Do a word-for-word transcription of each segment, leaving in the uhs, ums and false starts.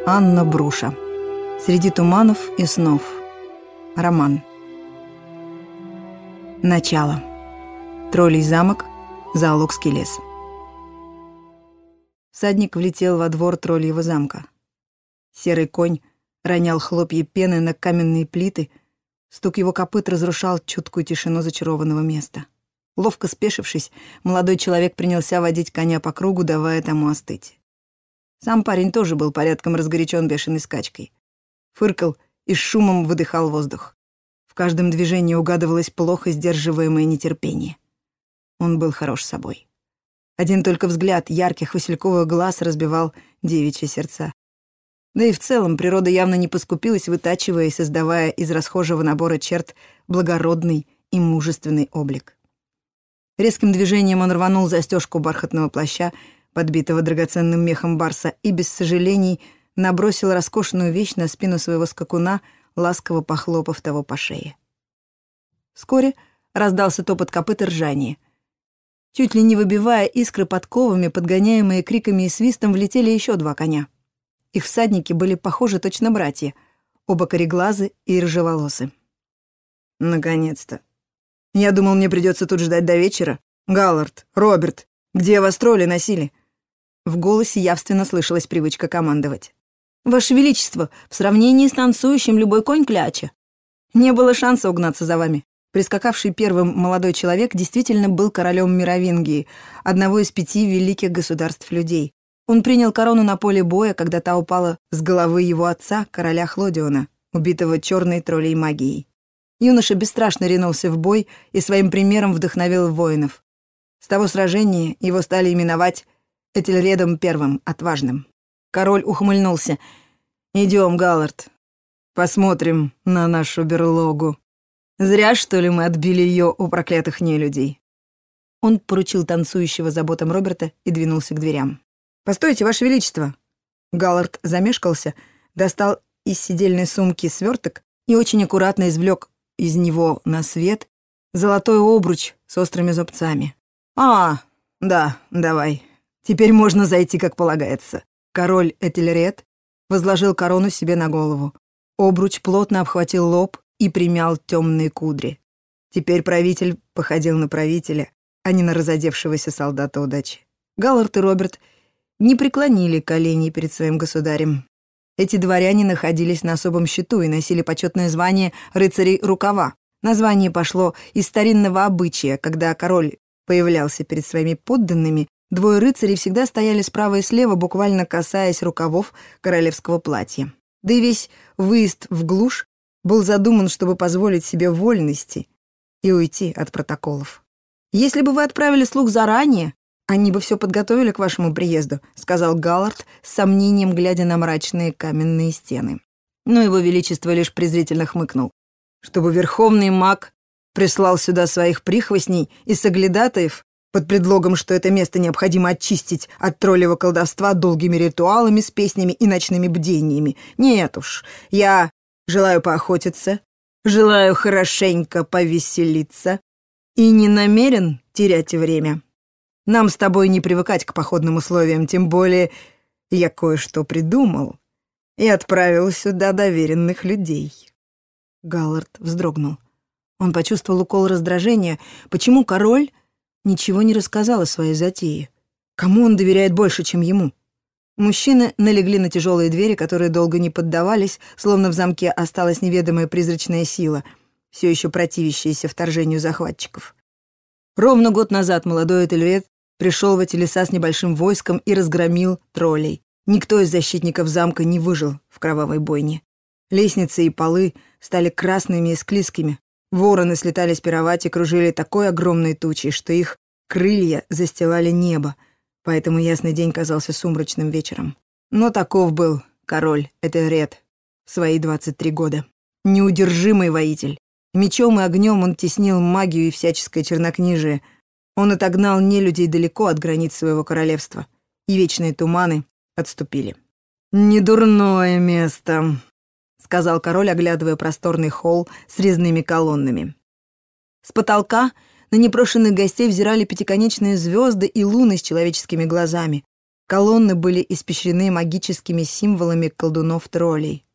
Анна Бруша. Среди туманов и снов. Роман. Начало. Троллей замок. Заолокский лес. Всадник влетел во двор тролльего замка. Серый конь ронял хлопья пены на каменные плиты, стук его копыт разрушал чуткую тишину зачарованного места. Ловко спешившись, молодой человек принялся водить коня по кругу, давая тому остыть. Сам парень тоже был порядком разгорячен бешеной скачкой. Фыркал и с шумом выдыхал воздух. В каждом движении угадывалось плохо сдерживаемое нетерпение. Он был хорош собой. Один только взгляд ярких васильковых глаз разбивал девичьи сердца. Да и в целом природа явно не поскупилась, вытачивая и создавая из расхожего набора черт благородный и мужественный облик. Резким движением он рванул застежку бархатного плаща, подбитого драгоценным мехом барса, и без сожалений набросил роскошную вещь на спину своего скакуна, ласково похлопав того по шее. Вскоре раздался топот копыт и ржание. Чуть ли не выбивая искры подковами, подгоняемые криками и свистом, влетели еще два коня. Их всадники были похожи точно братья, оба кореглазы и рыжеволосы. «Наконец-то! Я думал, мне придется тут ждать до вечера. Галлард, Роберт, где вас тролли носили?» В голосе явственно слышалась привычка командовать. «Ваше Величество, в сравнении с танцующим любой конь кляча. Не было шанса угнаться за вами». Прискакавший первым молодой человек действительно был королем Мировингии, одного из пяти великих государств людей. Он принял корону на поле боя, когда та упала с головы его отца, короля Хлодиона, убитого черной троллей магией. Юноша бесстрашно ринулся в бой и своим примером вдохновил воинов. С того сражения его стали именовать Этельредом Первым, Отважным. Король ухмыльнулся. «Идем, Галлард, посмотрим на нашу берлогу. Зря, что ли, мы отбили ее у проклятых нелюдей». Он поручил танцующего заботам Роберта и двинулся к дверям. «Постойте, Ваше Величество!» Галлард замешкался, достал из сидельной сумки сверток и очень аккуратно извлек из него на свет золотой обруч с острыми зубцами. «А, да, давай. Теперь можно зайти, как полагается». Король Этельред возложил корону себе на голову. Обруч плотно обхватил лоб и примял темные кудри. Теперь правитель походил на правителя, а не на разодевшегося солдата удачи. Галлард и Роберт не преклонили коленей перед своим государем. Эти дворяне находились на особом счету и носили почетное звание рыцарей рукава. Название пошло из старинного обычая, когда король появлялся перед своими подданными, двое рыцарей всегда стояли справа и слева, буквально касаясь рукавов королевского платья. Да и весь выезд в глушь был задуман, чтобы позволить себе вольности и уйти от протоколов. «Если бы вы отправили слуг заранее, они бы все подготовили к вашему приезду», — сказал Галлард с сомнением, глядя на мрачные каменные стены. Но его величество лишь презрительно хмыкнул. «Чтобы верховный маг прислал сюда своих прихвостней и соглядатаев под предлогом, что это место необходимо очистить от троллевого колдовства долгими ритуалами с песнями и ночными бдениями. Нет уж, я желаю поохотиться, желаю хорошенько повеселиться и не намерен терять время. Нам с тобой не привыкать к походным условиям, тем более я кое-что придумал и отправил сюда доверенных людей». Галлард вздрогнул. Он почувствовал укол раздражения. Почему король ничего не рассказал о своей затее? Кому он доверяет больше, чем ему? Мужчины налегли на тяжелые двери, которые долго не поддавались, словно в замке осталась неведомая призрачная сила, все еще противящаяся вторжению захватчиков. Ровно год назад молодой Этельред пришел в эти леса с небольшим войском и разгромил троллей. Никто из защитников замка не выжил в кровавой бойне. Лестницы и полы стали красными и склизкими. Вороны слетали с кровати и кружили такой огромной тучей, что их крылья застилали небо, поэтому ясный день казался сумрачным вечером. Но таков был король Этельред в свои двадцать три года. Неудержимый воитель. Мечом и огнем он теснил магию и всяческое чернокнижие. Он отогнал нелюдей далеко от границ своего королевства, и вечные туманы отступили. «Недурное место», — сказал король, оглядывая просторный холл с резными колоннами. С потолка на непрошенных гостей взирали пятиконечные звезды и луны с человеческими глазами. Колонны были испещрены магическими символами колдунов-троллей.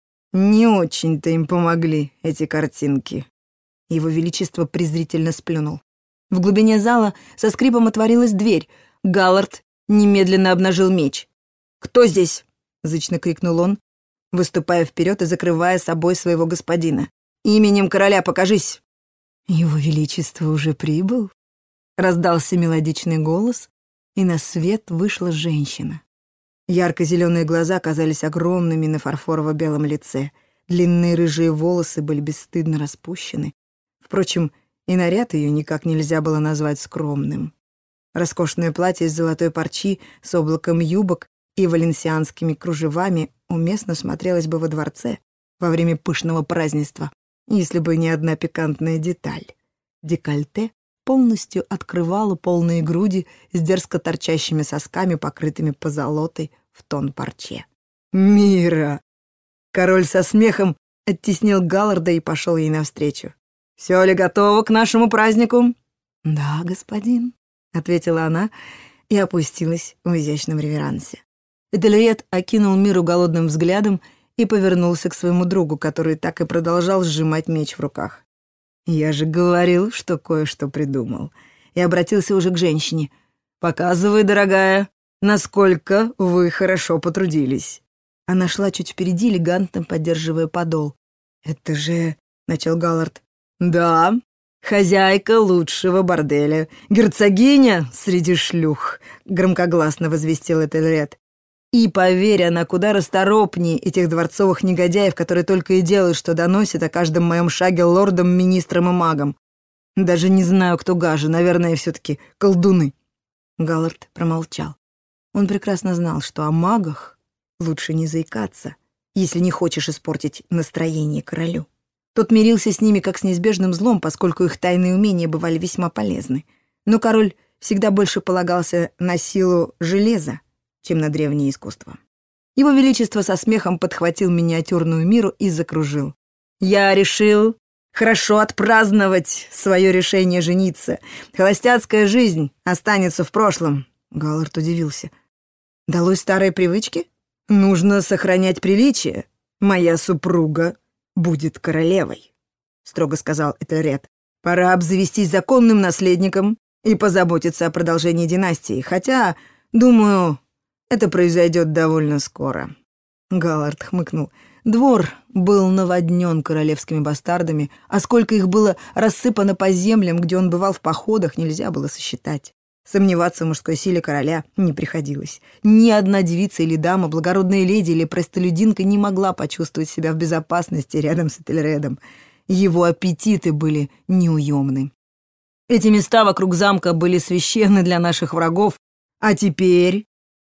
Не очень-то им помогли эти картинки. Его Величество презрительно сплюнул. В глубине зала со скрипом отворилась дверь. Галлард немедленно обнажил меч. «Кто здесь?» — зычно крикнул он, выступая вперед и закрывая собой своего господина. «Именем короля покажись!» «Его Величество уже прибыл?» — раздался мелодичный голос, и на свет вышла женщина. Ярко-зеленые глаза казались огромными на фарфорово-белом лице. Длинные рыжие волосы были бесстыдно распущены. Впрочем, и наряд ее никак нельзя было назвать скромным. Роскошное платье из золотой парчи с облаком юбок и валенсианскими кружевами уместно смотрелось бы во дворце во время пышного празднества, если бы не одна пикантная деталь. Декольте полностью открывало полные груди с дерзко торчащими сосками, покрытыми позолотой в тон парче. «Мира!» Король со смехом оттеснил Галларда и пошел ей навстречу. «Все ли готово к нашему празднику?» «Да, господин», — ответила она и опустилась в изящном реверансе. Этельред окинул Миру голодным взглядом и повернулся к своему другу, который так и продолжал сжимать меч в руках. «Я же говорил, что кое-что придумал», и обратился уже к женщине. «Показывай, дорогая, насколько вы хорошо потрудились». Она шла чуть впереди, элегантно поддерживая подол. «Это же...» — начал Галлард. «Да, хозяйка лучшего борделя, герцогиня среди шлюх», — громкогласно возвестил Этельред. «И поверь, она куда расторопнее этих дворцовых негодяев, которые только и делают, что доносят о каждом моем шаге лордам, министрам и магам. Даже не знаю, кто гаже, наверное, все-таки колдуны». Галлард промолчал. Он прекрасно знал, что о магах лучше не заикаться, если не хочешь испортить настроение королю. Тот мирился с ними как с неизбежным злом, поскольку их тайные умения бывали весьма полезны. Но король всегда больше полагался на силу железа, чем на древнее искусство. Его Величество со смехом подхватил миниатюрную Миру и закружил. «Я решил хорошо отпраздновать свое решение жениться. Холостяцкая жизнь останется в прошлом». Галлард удивился. «Далось старые привычки? Нужно сохранять приличие. Моя супруга будет королевой», — строго сказал Этельред. «Пора обзавестись законным наследником и позаботиться о продолжении династии, хотя, думаю, это произойдет довольно скоро». Галлард хмыкнул. Двор был наводнен королевскими бастардами, а сколько их было рассыпано по землям, где он бывал в походах, нельзя было сосчитать. Сомневаться в мужской силе короля не приходилось. Ни одна девица или дама, благородная леди или простолюдинка не могла почувствовать себя в безопасности рядом с Этельредом. Его аппетиты были неуемны. Эти места вокруг замка были священны для наших врагов, а теперь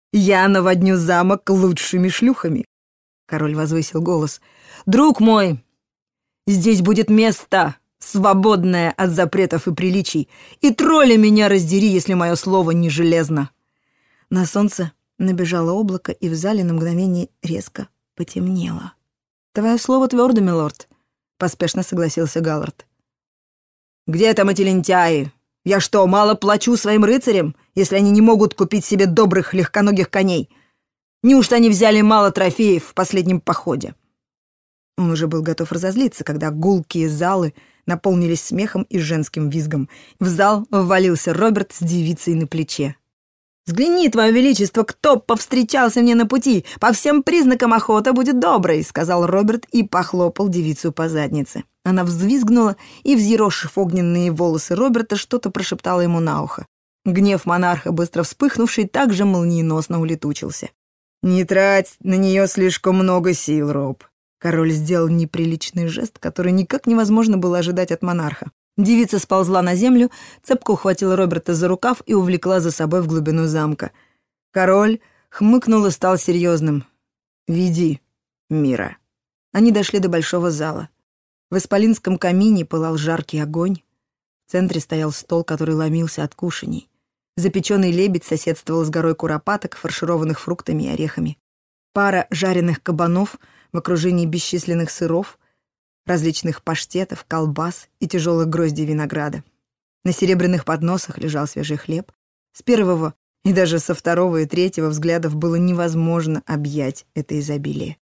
я наводню замок лучшими шлюхами. Король возвысил голос. «Друг мой, здесь будет место, свободное от запретов и приличий, и тролли меня раздери, если мое слово не железно». На солнце набежало облако, и в зале на мгновение резко потемнело. «Твое слово твердо, милорд», — поспешно согласился Галлард. «Где там эти лентяи? Я что, мало плачу своим рыцарям, если они не могут купить себе добрых легконогих коней? Неужто они взяли мало трофеев в последнем походе?» Он уже был готов разозлиться, когда гулкие залы наполнились смехом и женским визгом. В зал ввалился Роберт с девицей на плече. «Взгляни, твое величество, кто повстречался мне на пути! По всем признакам охота будет доброй!» — сказал Роберт и похлопал девицу по заднице. Она взвизгнула и, взъерошив огненные волосы Роберта, что-то прошептала ему на ухо. Гнев монарха, быстро вспыхнувший, также молниеносно улетучился. «Не трать на нее слишком много сил, Роб». Король сделал неприличный жест, который никак невозможно было ожидать от монарха. Девица сползла на землю, цепко ухватила Роберта за рукав и увлекла за собой в глубину замка. Король хмыкнул и стал серьезным. «Веди, Мира». Они дошли до большого зала. В исполинском камине пылал жаркий огонь. В центре стоял стол, который ломился от кушаний. Запеченный лебедь соседствовал с горой куропаток, фаршированных фруктами и орехами. Пара жареных кабанов в окружении бесчисленных сыров, различных паштетов, колбас и тяжелых гроздей винограда. На серебряных подносах лежал свежий хлеб. С первого И даже со второго и третьего взглядов было невозможно объять это изобилие.